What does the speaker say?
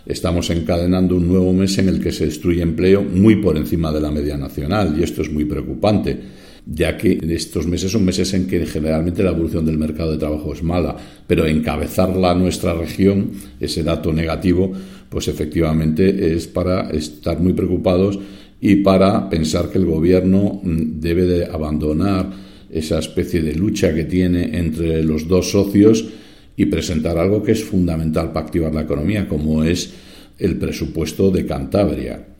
Estamos encadenando un nuevo mes en el que se destruye empleo muy por encima de la media nacional, y esto es muy preocupante, ya que estos meses son meses en que generalmente la evolución del mercado de trabajo es mala, pero encabezarla a nuestra región, ese dato negativo, pues efectivamente es para estar muy preocupados y para pensar que el gobierno debe de abandonar esa especie de lucha que tiene entre los dos socios y presentar algo que es fundamental para activar la economía, como es el presupuesto de Cantabria.